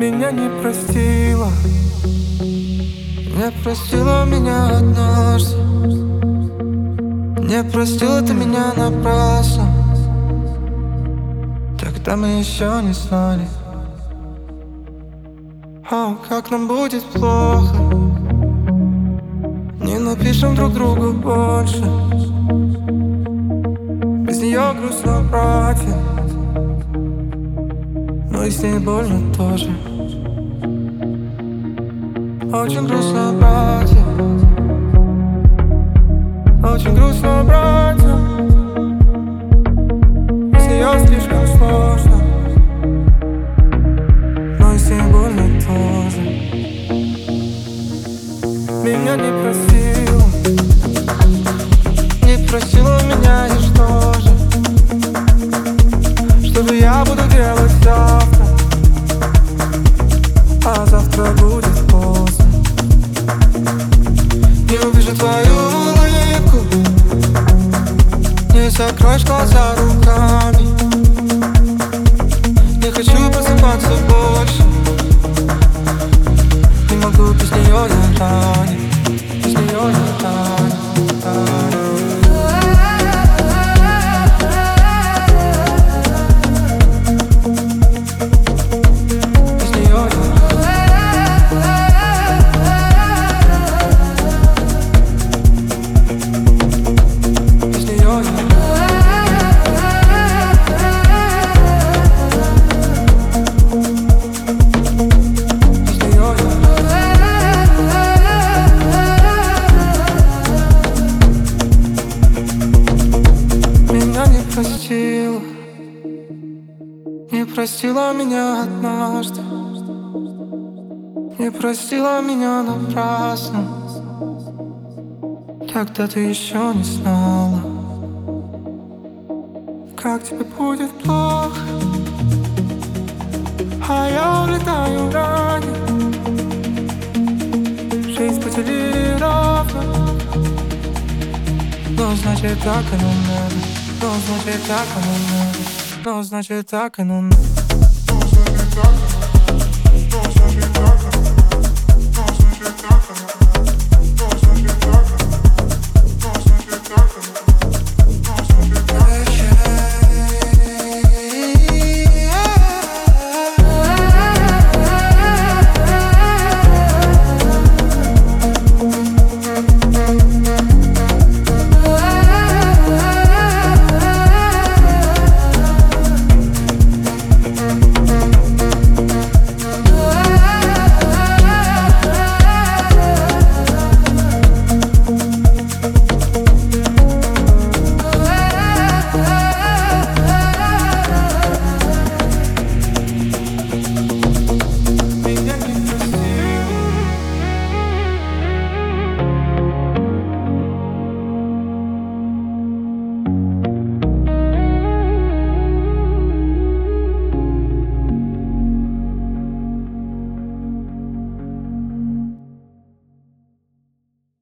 Меня не простила, не простила меня однажды. Не простила ты меня напрасно. Тогда мы еще не знали, как нам будет плохо. Не напишем друг другу больше. Без нее грустно, братья, но и с ней больно тоже. Очень грустно, братья, очень грустно, братья. Без нее слишком сложно, но и с ней больно тоже. Меня не простила, не простила меня, и что же? Что же я буду делать завтра? А завтра будет поздно. Не увижу твою улыбку, не закроешь глаза руками. Не хочу просыпаться больше, не могу без нее, я ранен. Без нее я ранен. Не простила меня однажды, не простила меня напрасно. Тогда ты еще не знала, как тебе будет плохо, а я улетаю ранее. Жизнь поделили ровно, но значит так оно надо. Но значит так оно надо. Но значит так оно надо.